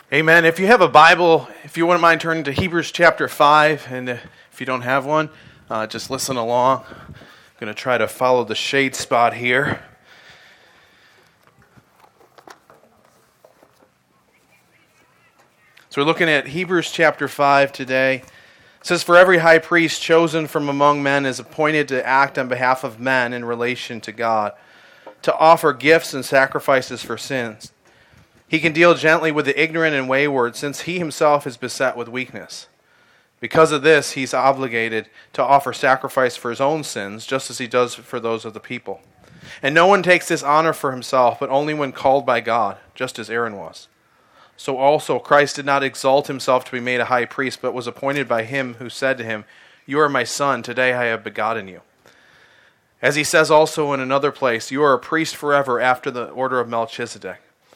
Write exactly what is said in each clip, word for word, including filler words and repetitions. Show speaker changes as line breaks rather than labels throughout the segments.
Amen. If you have a Bible, if you wouldn't mind turning to Hebrews chapter five, and if you don't have one, uh, just listen along. I'm going to try to follow the shade spot here. So we're looking at Hebrews chapter five today. It says, "For every high priest chosen from among men is appointed to act on behalf of men in relation to God, to offer gifts and sacrifices for sins. He can deal gently with the ignorant and wayward, since he himself is beset with weakness. Because of this, he's obligated to offer sacrifice for his own sins, just as he does for those of the people. And no one takes this honor for himself, but only when called by God, just as Aaron was. So also Christ did not exalt himself to be made a high priest, but was appointed by him who said to him, 'You are my son, today I have begotten you.' As he says also in another place, 'You are a priest forever after the order of Melchizedek.'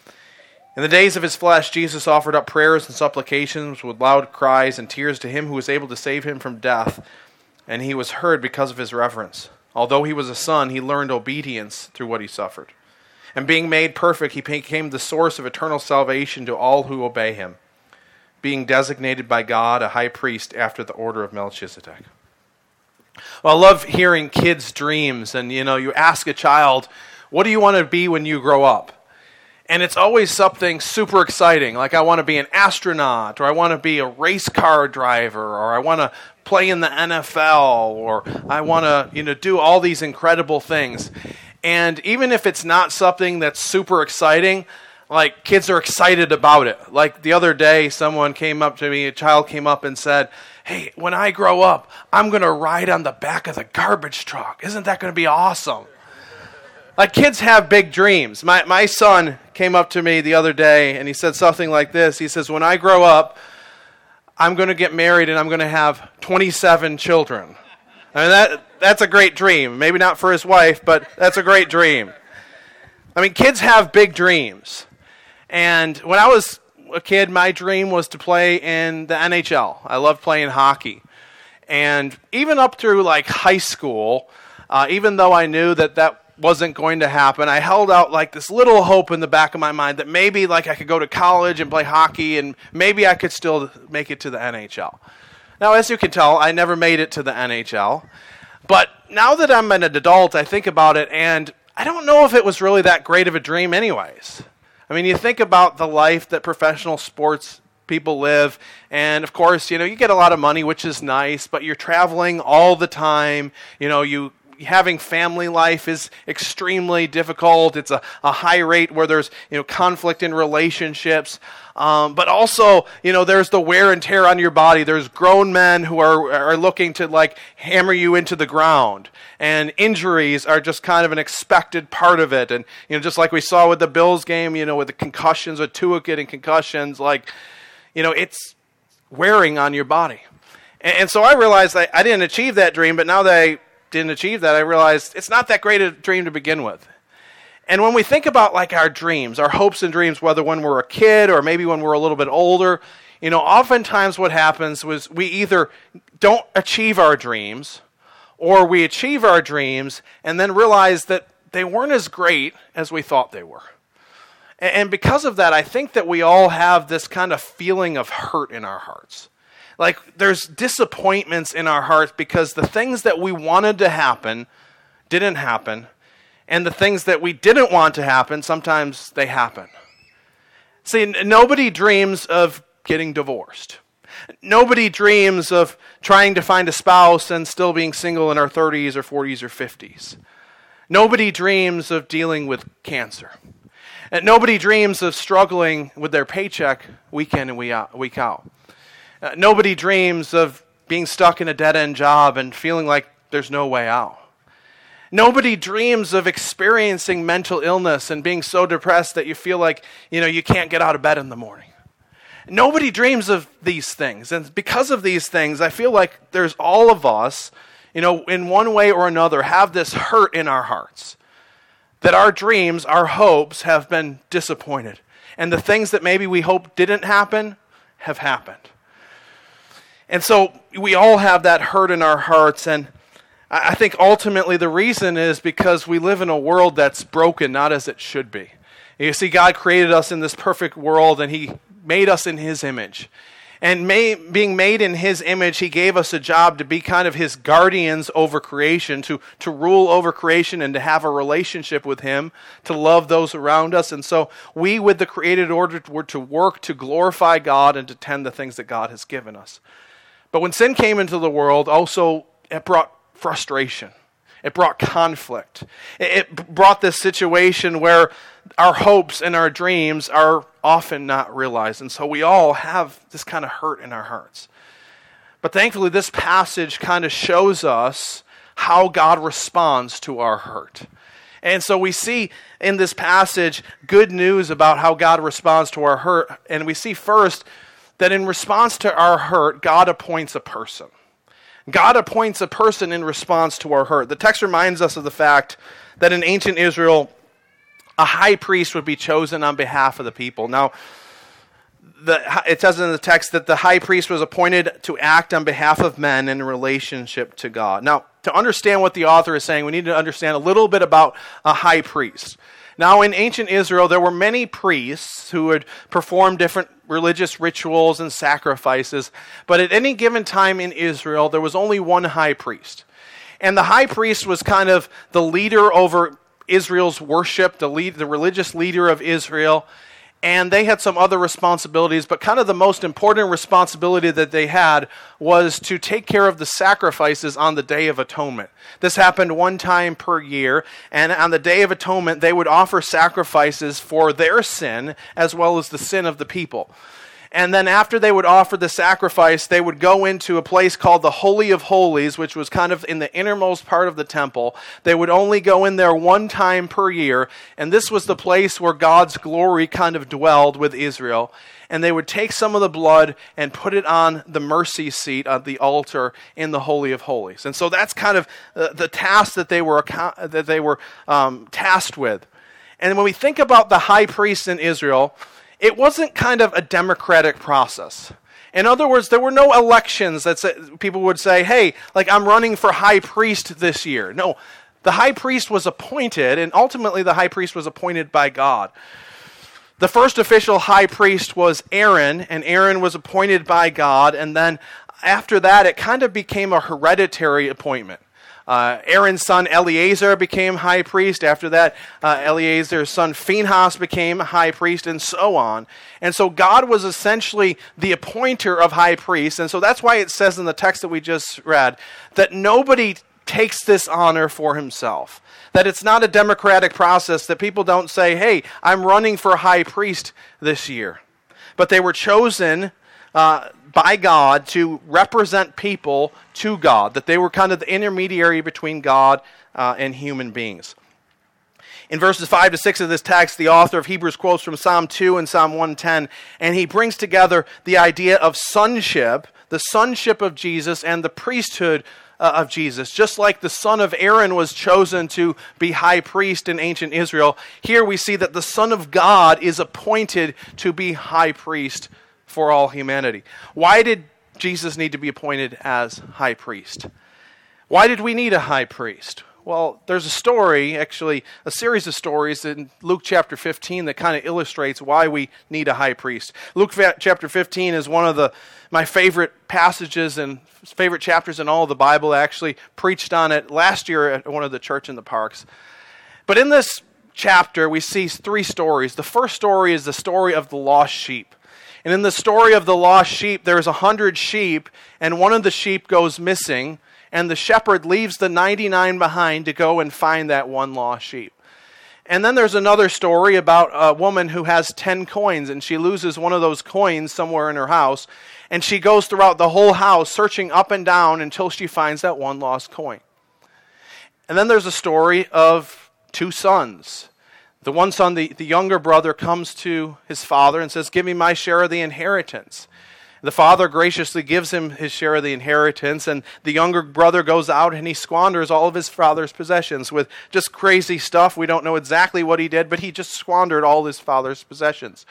In the days of his flesh, Jesus offered up prayers and supplications with loud cries and tears to him who was able to save him from death, and he was heard because of his reverence. Although he was a son, he learned obedience through what he suffered. And being made perfect, he became the source of eternal salvation to all who obey him, being designated by God a high priest after the order of Melchizedek." Well, I love hearing kids' dreams, and you know, you ask a child, "What do you want to be when you grow up?" And it's always something super exciting, like I want to be an astronaut, or I want to be a race car driver, or I want to play in the N F L, or I want to, you know, do all these incredible things. And even if it's not something that's super exciting, like kids are excited about it. Like the other day, someone came up to me, a child came up and said, "Hey, when I grow up, I'm going to ride on the back of the garbage truck. Isn't that going to be awesome?" Like, kids have big dreams. My my son came up to me the other day, and he said something like this. He says, "When I grow up, I'm going to get married, and I'm going to have twenty-seven children." I mean, that that's a great dream. Maybe not for his wife, but that's a great dream. I mean, kids have big dreams. And when I was a kid, my dream was to play in the N H L. I loved playing hockey. And even up through, like, high school, uh, even though I knew that that wasn't going to happen, I held out like this little hope in the back of my mind that maybe like I could go to college and play hockey and maybe I could still make it to the N H L. Now, as you can tell, I never made it to the N H L. But now that I'm an adult, I think about it, and I don't know if it was really that great of a dream anyways. I mean, you think about the life that professional sports people live, and of course, you know, you get a lot of money, which is nice, but you're traveling all the time. You know, you having family life is extremely difficult. It's a, a high rate where there's, you know, conflict in relationships. Um, but also, you know, there's the wear and tear on your body. There's grown men who are, are looking to, like, hammer you into the ground. And injuries are just kind of an expected part of it. And, you know, just like we saw with the Bills game, you know, with the concussions, with Tua getting concussions, like, you know, it's wearing on your body. And, and so I realized I, I didn't achieve that dream, but now that I didn't achieve that, I realized it's not that great a dream to begin with. And when we think about like our dreams, our hopes and dreams, whether when we're a kid or maybe when we're a little bit older, you know, oftentimes what happens was we either don't achieve our dreams or we achieve our dreams and then realize that they weren't as great as we thought they were. And because of that, I think that we all have this kind of feeling of hurt in our hearts. Like, there's disappointments in our hearts because the things that we wanted to happen didn't happen, and the things that we didn't want to happen, sometimes they happen. See, n- nobody dreams of getting divorced. Nobody dreams of trying to find a spouse and still being single in our thirties or forties or fifties. Nobody dreams of dealing with cancer. And nobody dreams of struggling with their paycheck week in and week out. Week out. Uh, nobody dreams of being stuck in a dead-end job and feeling like there's no way out. Nobody dreams of experiencing mental illness and being so depressed that you feel like, you know, you can't get out of bed in the morning. Nobody dreams of these things. And because of these things, I feel like there's all of us, you know, in one way or another, have this hurt in our hearts. That our dreams, our hopes have been disappointed. And the things that maybe we hoped didn't happen have happened. And so we all have that hurt in our hearts, and I think ultimately the reason is because we live in a world that's broken, not as it should be. You see, God created us in this perfect world, and He made us in his image. And may, being made in his image, he gave us a job to be kind of his guardians over creation, to, to rule over creation and to have a relationship with him, to love those around us. And so we, with the created order, were to work to glorify God and to tend the things that God has given us. But when sin came into the world, also it brought frustration. It brought conflict. It brought this situation where our hopes and our dreams are often not realized. And so we all have this kind of hurt in our hearts. But thankfully, this passage kind of shows us how God responds to our hurt. And so we see in this passage good news about how God responds to our hurt. And we see first that in response to our hurt, God appoints a person. God appoints a person in response to our hurt. The text reminds us of the fact that in ancient Israel, a high priest would be chosen on behalf of the people. Now, the, it says in the text that the high priest was appointed to act on behalf of men in relationship to God. Now, to understand what the author is saying, we need to understand a little bit about a high priest. Now, in ancient Israel, there were many priests who would perform different religious rituals and sacrifices, but at any given time in Israel, there was only one high priest. And the high priest was kind of the leader over Israel's worship, the lead, the religious leader of Israel, and they had some other responsibilities, but kind of the most important responsibility that they had was to take care of the sacrifices on the Day of Atonement. This happened one time per year, and on the Day of Atonement, they would offer sacrifices for their sin as well as the sin of the people. And then after they would offer the sacrifice, they would go into a place called the Holy of Holies, which was kind of in the innermost part of the temple. They would only go in there one time per year, and this was the place where God's glory kind of dwelled with Israel. And they would take some of the blood and put it on the mercy seat of the altar in the Holy of Holies. And so that's kind of uh, the task that they were account- that they were um, tasked with. And when we think about the high priest in Israel, it wasn't kind of a democratic process. In other words, there were no elections that say, people would say, hey, like I'm running for high priest this year. No, the high priest was appointed, and ultimately the high priest was appointed by God. The first official high priest was Aaron, and Aaron was appointed by God, and then after that it kind of became a hereditary appointment. Uh, Aaron's son Eleazar became high priest. After that, uh, Eleazar's son Phinehas became high priest, and so on. And so God was essentially the appointer of high priests. And so that's why it says in the text that we just read that nobody takes this honor for himself. That it's not a democratic process, that people don't say, hey, I'm running for high priest this year. But they were chosen uh, by God to represent people to God, that they were kind of the intermediary between God uh, and human beings. In verses five to six of this text, the author of Hebrews quotes from Psalm two and Psalm one ten, and he brings together the idea of sonship, the sonship of Jesus, and the priesthood uh, of Jesus. Just like the son of Aaron was chosen to be high priest in ancient Israel, here we see that the Son of God is appointed to be high priest for all humanity. Why did Jesus need to be appointed as high priest? Why did we need a high priest? Well, there's a story, actually a series of stories in Luke chapter fifteen that kind of illustrates why we need a high priest. Luke chapter fifteen is one of the my favorite passages and favorite chapters in all of the Bible. I actually preached on it last year at one of the church in the parks. But in this chapter, we see three stories. The first story is the story of the lost sheep. And in the story of the lost sheep, there's a hundred sheep, and one of the sheep goes missing, and the shepherd leaves the ninety-nine behind to go and find that one lost sheep. And then there's another story about a woman who has ten coins, and she loses one of those coins somewhere in her house, and she goes throughout the whole house searching up and down until she finds that one lost coin. And then there's a story of two sons. The one son, the, the younger brother, comes to his father and says, give me my share of the inheritance. The father graciously gives him his share of the inheritance, and the younger brother goes out and he squanders all of his father's possessions with just crazy stuff. We don't know exactly what he did, but he just squandered all his father's possessions.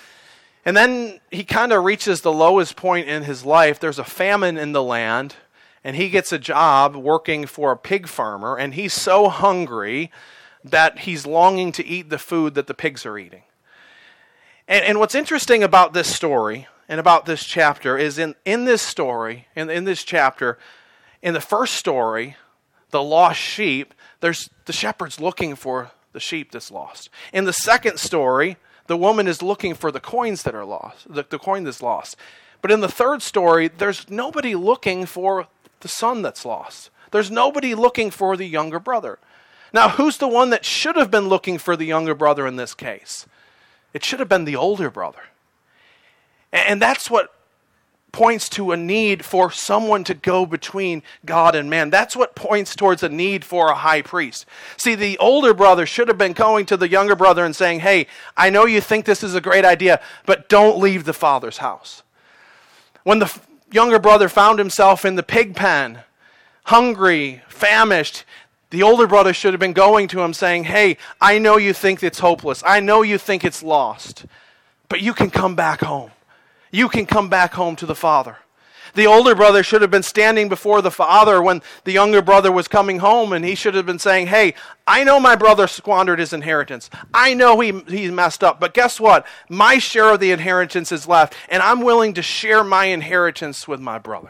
And then he kind of reaches the lowest point in his life. There's a famine in the land, and he gets a job working for a pig farmer, and he's so hungry that he's longing to eat the food that the pigs are eating. And, and what's interesting about this story and about this chapter is in, in this story, in, in this chapter, in the first story, the lost sheep, there's the shepherd's looking for the sheep that's lost. In the second story, the woman is looking for the coins that are lost, the, the coin that's lost. But in the third story, there's nobody looking for the son that's lost. There's nobody looking for the younger brother. Now, who's the one that should have been looking for the younger brother in this case? It should have been the older brother. And that's what points to a need for someone to go between God and man. That's what points towards a need for a high priest. See, the older brother should have been going to the younger brother and saying, hey, I know you think this is a great idea, but don't leave the father's house. When the younger brother found himself in the pig pen, hungry, famished, the older brother should have been going to him saying, hey, I know you think it's hopeless. I know you think it's lost, but you can come back home. You can come back home to the father. The older brother should have been standing before the father when the younger brother was coming home, and he should have been saying, hey, I know my brother squandered his inheritance. I know he, he messed up, but guess what? My share of the inheritance is left, and I'm willing to share my inheritance with my brother.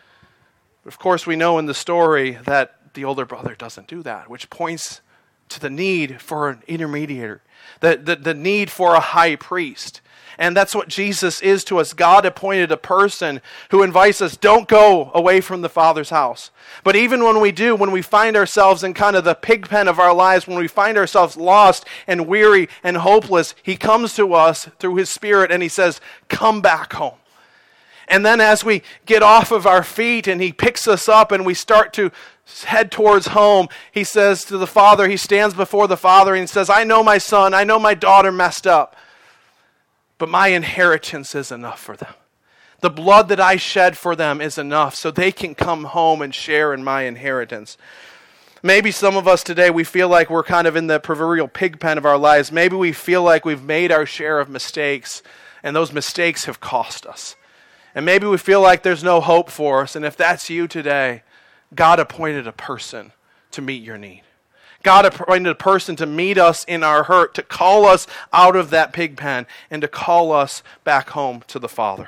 But of course, we know in the story that the older brother doesn't do that, which points to the need for an intermediator, the, the, the need for a high priest. And that's what Jesus is to us. God appointed a person who invites us, don't go away from the Father's house. But even when we do, when we find ourselves in kind of the pig pen of our lives, when we find ourselves lost and weary and hopeless, he comes to us through his Spirit and he says, come back home. And then as we get off of our feet and he picks us up and we start to head towards home, he says to the Father, he stands before the Father and he says, I know my son, I know my daughter messed up, but my inheritance is enough for them. The blood that I shed for them is enough so they can come home and share in my inheritance. Maybe some of us today, we feel like we're kind of in the proverbial pig pen of our lives. Maybe we feel like we've made our share of mistakes and those mistakes have cost us. And maybe we feel like there's no hope for us. And if that's you today, God appointed a person to meet your need. God appointed a person to meet us in our hurt, to call us out of that pig pen, and to call us back home to the Father.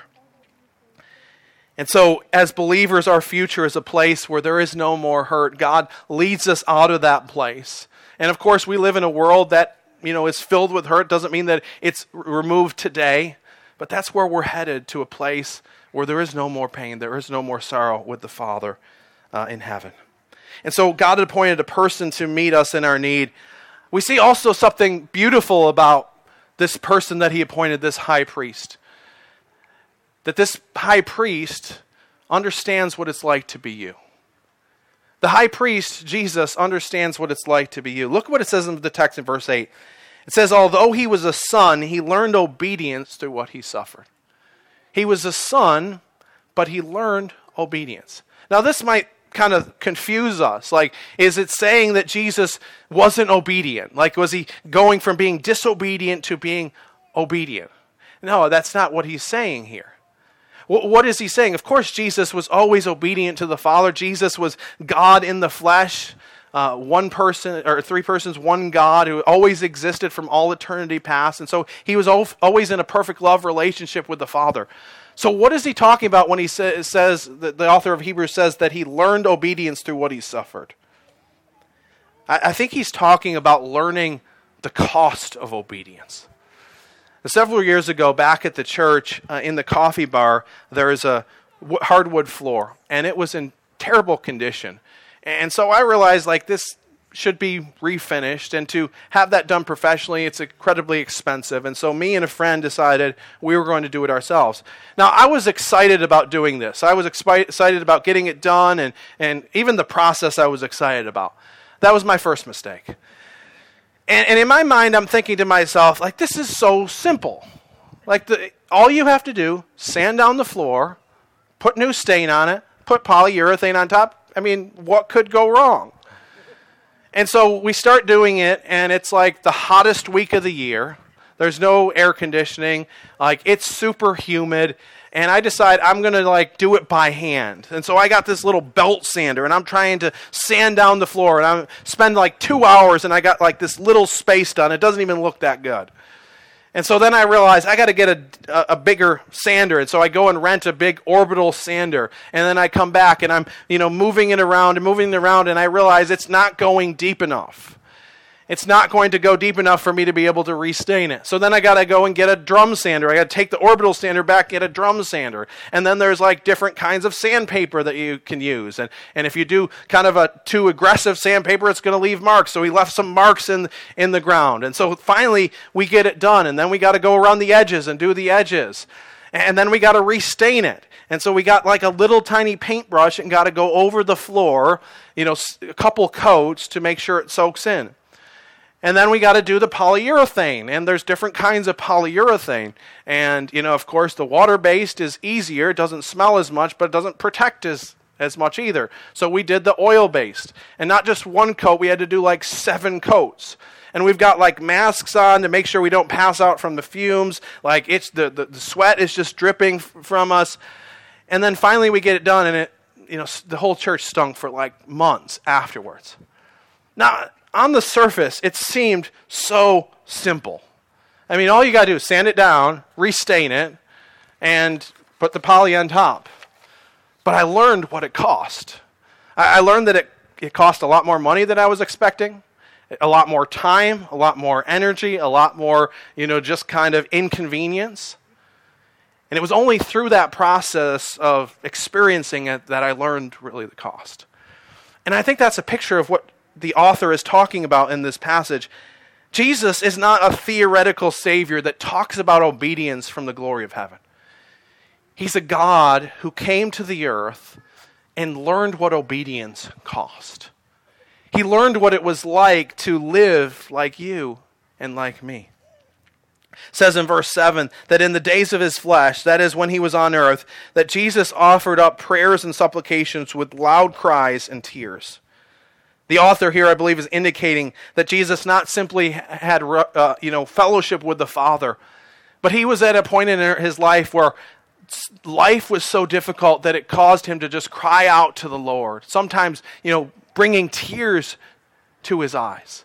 And so, as believers, our future is a place where there is no more hurt. God leads us out of that place. And of course, we live in a world that, you know, is filled with hurt. Doesn't mean that it's removed today, but that's where we're headed, to a place where there is no more pain, there is no more sorrow with the Father uh, in heaven. And so God had appointed a person to meet us in our need. We see also something beautiful about this person that he appointed, this high priest. That this high priest understands what it's like to be you. The high priest, Jesus, understands what it's like to be you. Look what it says in the text in verse eight. It says, although he was a son, he learned obedience through what he suffered. He was a son, but he learned obedience. Now this might kind of confuse us. Like, is it saying that Jesus wasn't obedient? Like, was he going from being disobedient to being obedient? No, that's not what he's saying here. What is he saying? Of course, Jesus was always obedient to the Father. Jesus was God in the flesh, uh, one person, or three persons, one God who always existed from all eternity past. And so he was always in a perfect love relationship with the Father. So what is he talking about when he say, says, that the author of Hebrews says that he learned obedience through what he suffered? I, I think he's talking about learning the cost of obedience. Several years ago, back at the church, uh, in the coffee bar, there is a w- hardwood floor, and it was in terrible condition. And so I realized, like, this should be refinished, and to have that done professionally, it's incredibly expensive. And so me and a friend decided we were going to do it ourselves. Now, I was excited about doing this. I was expi- excited about getting it done, and, and even the process I was excited about. That was my first mistake. And, and in my mind, I'm thinking to myself, like, this is so simple. Like, the, all you have to do, sand down the floor, put new stain on it, put polyurethane on top. I mean, what could go wrong? And so we start doing it, and it's like the hottest week of the year. There's no air conditioning. Like, it's super humid. And I decide I'm going to, like, do it by hand. And so I got this little belt sander, and I'm trying to sand down the floor. And I spend, like, two hours, and I got, like, this little space done. It doesn't even look that good. And so then I realized I got to get a, a, a bigger sander. And so I go and rent a big orbital sander. And then I come back and I'm, you know, moving it around and moving it around. And I realize it's not going deep enough. It's not going to go deep enough for me to be able to restain it. So then I got to go and get a drum sander. I got to take the orbital sander back, get a drum sander. And then there's like different kinds of sandpaper that you can use. And, and if you do kind of a too aggressive sandpaper, it's going to leave marks. So we left some marks in, in the ground. And so finally we get it done. And then we got to go around the edges and do the edges. And then we got to restain it. And so we got like a little tiny paintbrush and got to go over the floor, you know, a couple coats to make sure it soaks in. And then we got to do the polyurethane, and there's different kinds of polyurethane. And, you know, of course, the water-based is easier. It doesn't smell as much, but it doesn't protect as, as much either. So we did the oil-based. And not just one coat, we had to do like seven coats. And we've got like masks on to make sure we don't pass out from the fumes. Like it's the, the, the sweat is just dripping f- from us. And then finally we get it done, and it, you know, the whole church stunk for like months afterwards. Now, on the surface, it seemed so simple. I mean, all you got to do is sand it down, restain it, and put the poly on top. But I learned what it cost. I, I learned that it, it cost a lot more money than I was expecting, a lot more time, a lot more energy, a lot more, you know, just kind of inconvenience. And it was only through that process of experiencing it that I learned really the cost. And I think that's a picture of what the author is talking about in this passage. Jesus is not a theoretical Savior that talks about obedience from the glory of heaven. He's a God who came to the earth and learned what obedience cost. He learned what it was like to live like you and like me. It says in verse seven that in the days of his flesh, that is when he was on earth, that Jesus offered up prayers and supplications with loud cries and tears. The author here, I believe, is indicating that Jesus not simply had uh, you know, fellowship with the Father, but he was at a point in his life where life was so difficult that it caused him to just cry out to the Lord, sometimes, you know, bringing tears to his eyes.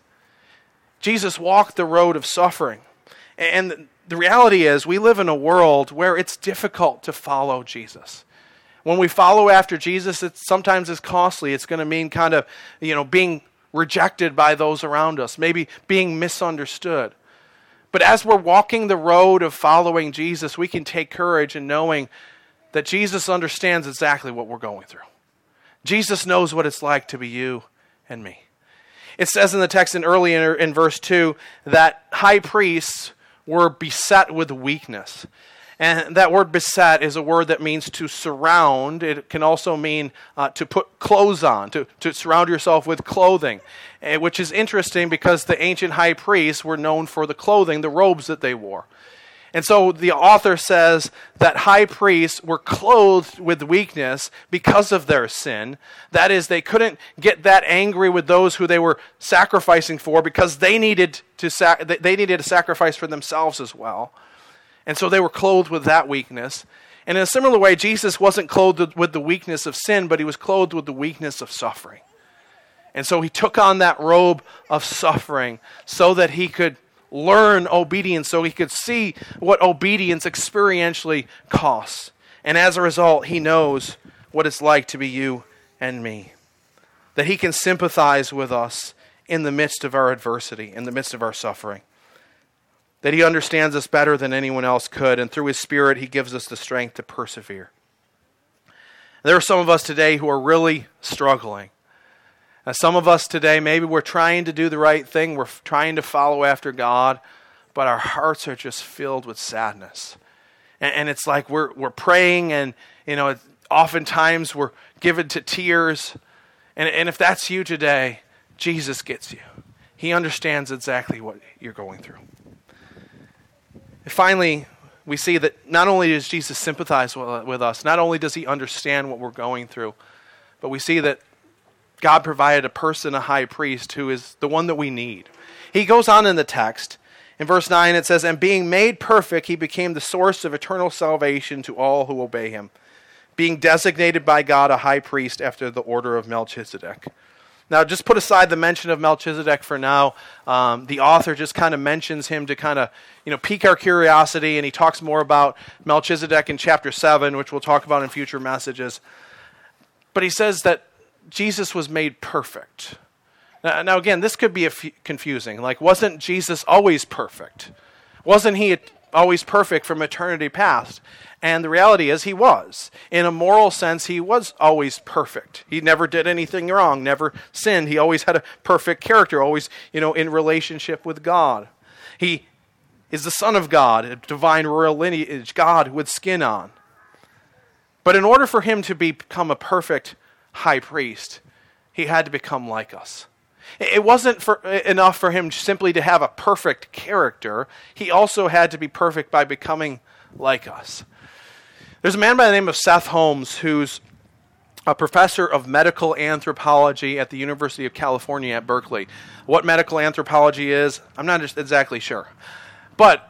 Jesus walked the road of suffering. And the reality is, we live in a world where it's difficult to follow Jesus. When we follow after Jesus, it sometimes is costly. It's going to mean kind of, you know, being rejected by those around us, maybe being misunderstood. But as we're walking the road of following Jesus, we can take courage in knowing that Jesus understands exactly what we're going through. Jesus knows what it's like to be you and me. It says in the text in early in, in verse two that high priests were beset with weakness. And that word beset is a word that means to surround. It can also mean uh, to put clothes on, to, to surround yourself with clothing, uh, which is interesting because the ancient high priests were known for the clothing, the robes that they wore. And so the author says that high priests were clothed with weakness because of their sin. That is, they couldn't get that angry with those who they were sacrificing for because they needed to sac- they needed to sacrifice for themselves as well. And so they were clothed with that weakness. And in a similar way, Jesus wasn't clothed with the weakness of sin, but he was clothed with the weakness of suffering. And so he took on that robe of suffering so that he could learn obedience, so he could see what obedience experientially costs. And as a result, he knows what it's like to be you and me. That he can sympathize with us in the midst of our adversity, in the midst of our suffering. That he understands us better than anyone else could, and through his Spirit, he gives us the strength to persevere. There are some of us today who are really struggling. Now, some of us today, maybe we're trying to do the right thing, we're trying to follow after God, but our hearts are just filled with sadness. And, and it's like we're we're praying, and you know, oftentimes we're given to tears. And, and if that's you today, Jesus gets you. He understands exactly what you're going through. And finally, we see that not only does Jesus sympathize with us, not only does he understand what we're going through, but we see that God provided a person, a high priest, who is the one that we need. He goes on in the text. In verse nine it says, "And being made perfect, he became the source of eternal salvation to all who obey him, being designated by God a high priest after the order of Melchizedek." Now, just put aside the mention of Melchizedek for now. Um, the author just kind of mentions him to kind of, you know, pique our curiosity, and he talks more about Melchizedek in chapter seven, which we'll talk about in future messages. But he says that Jesus was made perfect. Now, now again, this could be a f- confusing. Like, wasn't Jesus always perfect? Wasn't he always perfect from eternity past? And the reality is he was. In a moral sense, he was always perfect. He never did anything wrong, never sinned. He always had a perfect character, always, you know, in relationship with God. He is the Son of God, a divine royal lineage, God with skin on. But in order for him to become a perfect high priest, he had to become like us. It wasn't for, enough for him simply to have a perfect character. He also had to be perfect by becoming like us. There's a man by the name of Seth Holmes who's a professor of medical anthropology at the University of California at Berkeley. What medical anthropology is, I'm not exactly sure. But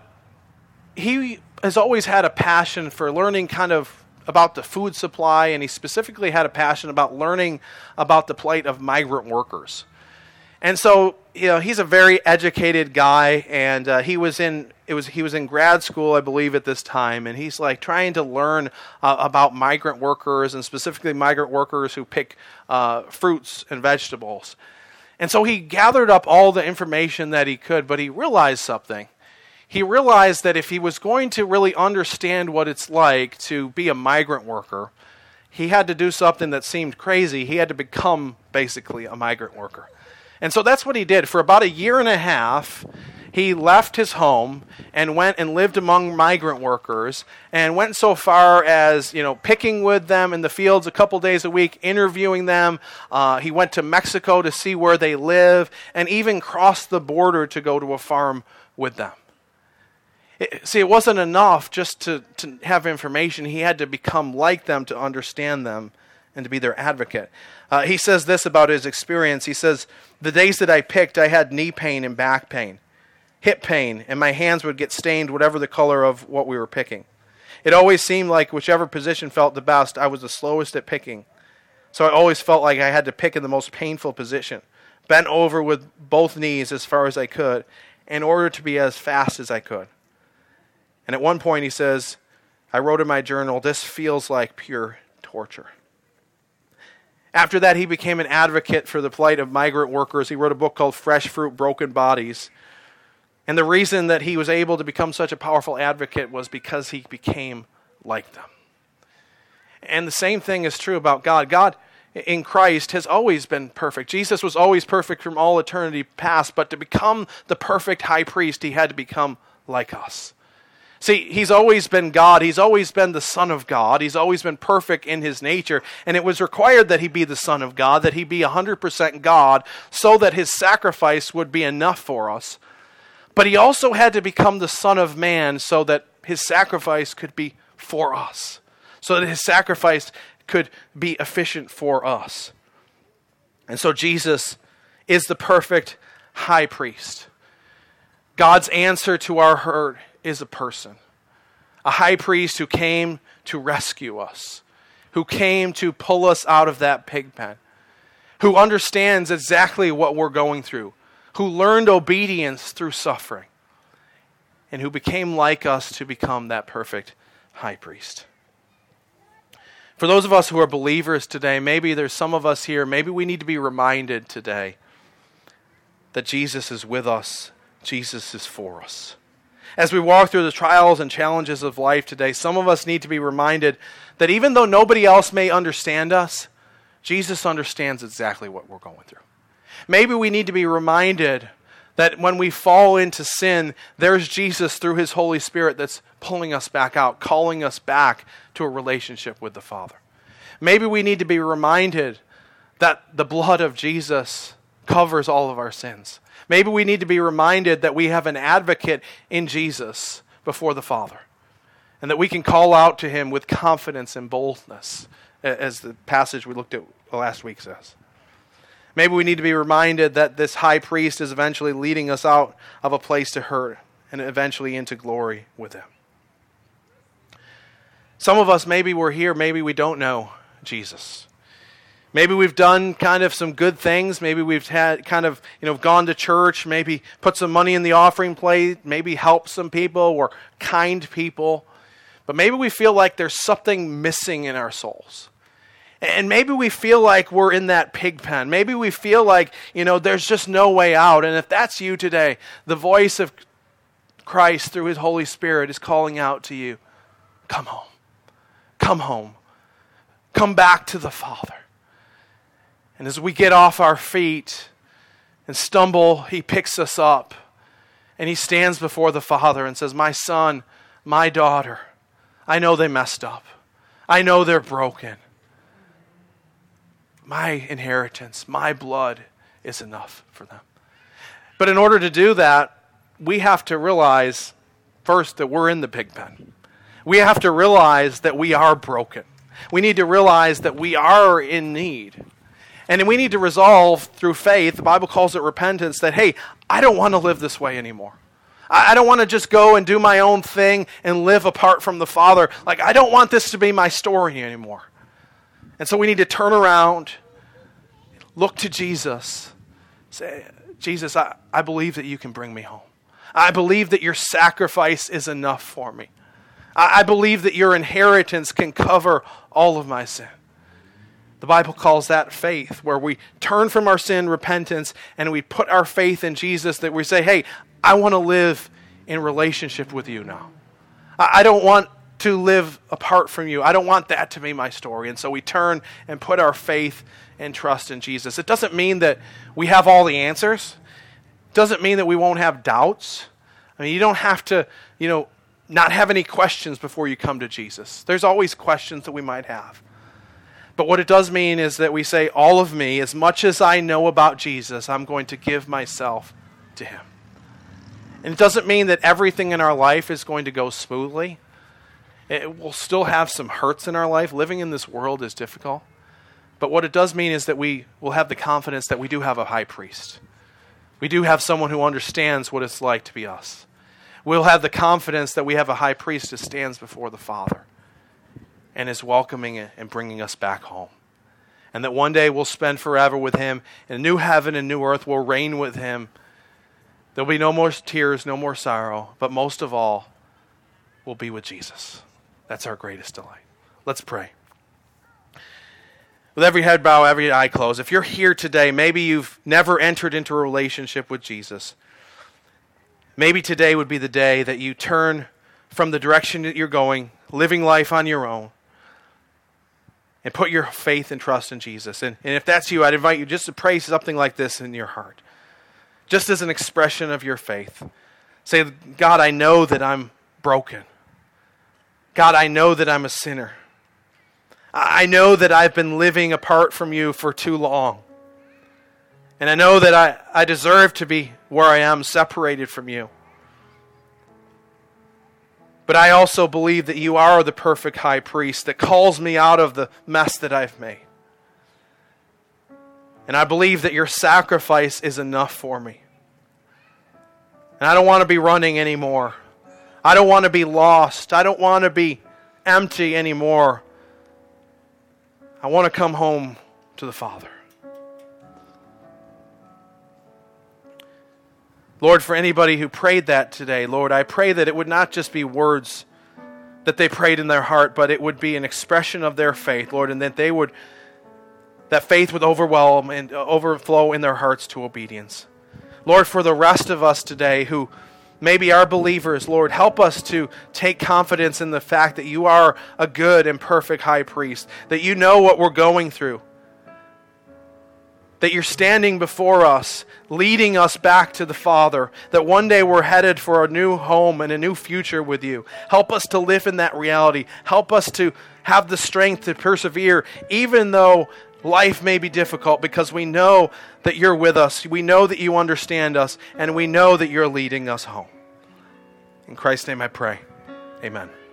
he has always had a passion for learning kind of about the food supply, and he specifically had a passion about learning about the plight of migrant workers. And so, you know, he's a very educated guy, and uh, he was in it was he was in grad school, I believe, at this time, and he's like trying to learn uh, about migrant workers, and specifically migrant workers who pick uh, fruits and vegetables. And so he gathered up all the information that he could, but he realized something. He realized that if he was going to really understand what it's like to be a migrant worker, he had to do something that seemed crazy. He had to become basically a migrant worker. And so that's what he did. For about a year and a half, he left his home and went and lived among migrant workers, and went so far as, you know, picking with them in the fields a couple days a week, interviewing them. Uh, he went to Mexico to see where they live, and even crossed the border to go to a farm with them. It, see, it wasn't enough just to, to have information. He had to become like them to understand them and to be their advocate. Uh, he says this about his experience. He says, "The days that I picked, I had knee pain and back pain, hip pain, and my hands would get stained whatever the color of what we were picking. It always seemed like whichever position felt the best, I was the slowest at picking. So I always felt like I had to pick in the most painful position, bent over with both knees as far as I could, in order to be as fast as I could." And at one point he says, I wrote in my journal, "This feels like pure torture." After that, he became an advocate for the plight of migrant workers. He wrote a book called Fresh Fruit, Broken Bodies. And the reason that he was able to become such a powerful advocate was because he became like them. And the same thing is true about God. God in Christ has always been perfect. Jesus was always perfect from all eternity past, but to become the perfect high priest, he had to become like us. See, he's always been God. He's always been the Son of God. He's always been perfect in his nature. And it was required that he be the Son of God, that he be one hundred percent God, so that his sacrifice would be enough for us. But he also had to become the Son of Man so that his sacrifice could be for us, so that his sacrifice could be efficient for us. And so Jesus is the perfect high priest. God's answer to our hurt is a person, a high priest who came to rescue us, who came to pull us out of that pig pen, who understands exactly what we're going through, who learned obedience through suffering, and who became like us to become that perfect high priest. For those of us who are believers today, maybe there's some of us here, maybe we need to be reminded today that Jesus is with us, Jesus is for us. As we walk through the trials and challenges of life today, some of us need to be reminded that even though nobody else may understand us, Jesus understands exactly what we're going through. Maybe we need to be reminded that when we fall into sin, there's Jesus through his Holy Spirit that's pulling us back out, calling us back to a relationship with the Father. Maybe we need to be reminded that the blood of Jesus covers all of our sins. Maybe we need to be reminded that we have an advocate in Jesus before the Father, and that we can call out to him with confidence and boldness, as the passage we looked at last week says. Maybe we need to be reminded that this high priest is eventually leading us out of a place to hurt and eventually into glory with him. Some of us, maybe we're here, maybe we don't know Jesus. Maybe we've done kind of some good things. Maybe we've had kind of, you know, gone to church, maybe put some money in the offering plate, maybe helped some people or kind people. But maybe we feel like there's something missing in our souls. And maybe we feel like we're in that pig pen. Maybe we feel like, you know, there's just no way out. And if that's you today, the voice of Christ through his Holy Spirit is calling out to you. Come home. Come home. Come back to the Father. And as we get off our feet and stumble, he picks us up. And he stands before the Father and says, my son, my daughter, I know they messed up. I know they're broken. My inheritance, my blood is enough for them. But in order to do that, we have to realize first that we're in the pig pen. We have to realize that we are broken. We need to realize that we are in need. And we need to resolve through faith, the Bible calls it repentance, that, hey, I don't want to live this way anymore. I don't want to just go and do my own thing and live apart from the Father. Like, I don't want this to be my story anymore. And so we need to turn around, look to Jesus, say, Jesus, I, I believe that you can bring me home. I believe that your sacrifice is enough for me. I, I believe that your inheritance can cover all of my sin. The Bible calls that faith, where we turn from our sin, repentance, and we put our faith in Jesus, that we say, hey, I want to live in relationship with you now. I, I don't want to live apart from you. I don't want that to be my story. And so we turn and put our faith and trust in Jesus. It doesn't mean that we have all the answers. It doesn't mean that we won't have doubts. I mean, you don't have to, you know, not have any questions before you come to Jesus. There's always questions that we might have. But what it does mean is that we say, all of me, as much as I know about Jesus, I'm going to give myself to him. And it doesn't mean that everything in our life is going to go smoothly. It will still have some hurts in our life. Living in this world is difficult. But what it does mean is that we will have the confidence that we do have a high priest. We do have someone who understands what it's like to be us. We'll have the confidence that we have a high priest who stands before the Father and is welcoming it and bringing us back home. And that one day we'll spend forever with him in a new heaven and new earth. We'll reign with him. There'll be no more tears, no more sorrow. But most of all, we'll be with Jesus. That's our greatest delight. Let's pray. With every head bow, every eye closed, if you're here today, maybe you've never entered into a relationship with Jesus. Maybe today would be the day that you turn from the direction that you're going, living life on your own, and put your faith and trust in Jesus. And, and if that's you, I'd invite you just to pray something like this in your heart, just as an expression of your faith. Say, God, I know that I'm broken. God, I know that I'm a sinner. I know that I've been living apart from you for too long. And I know that I, I deserve to be where I am, separated from you. But I also believe that you are the perfect high priest that calls me out of the mess that I've made. And I believe that your sacrifice is enough for me. And I don't want to be running anymore. I don't want to be lost. I don't want to be empty anymore. I want to come home to the Father. Lord, for anybody who prayed that today, Lord, I pray that it would not just be words that they prayed in their heart, but it would be an expression of their faith, Lord, and that they would, that faith would overwhelm and overflow in their hearts to obedience. Lord, for the rest of us today who maybe are believers, Lord, help us to take confidence in the fact that you are a good and perfect high priest, that you know what we're going through, that you're standing before us, leading us back to the Father, that one day we're headed for a new home and a new future with you. Help us to live in that reality. Help us to have the strength to persevere, even though life may be difficult, because we know that you're with us. We know that you understand us, and we know that you're leading us home. In Christ's name I pray. Amen.